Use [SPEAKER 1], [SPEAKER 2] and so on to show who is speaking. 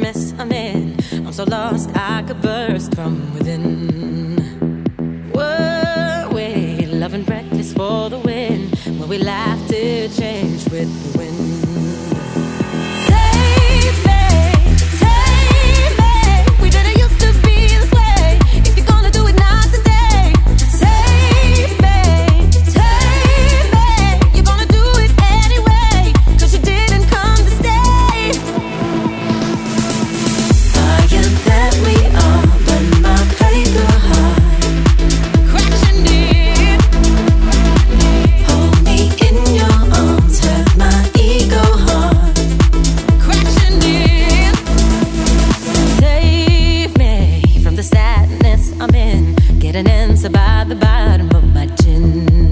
[SPEAKER 1] mess I'm in. I'm so lost I could burst from within. Whirlwind, love and reckless for the win. When we laugh to change with the wind. An answer by the bottom of my chin.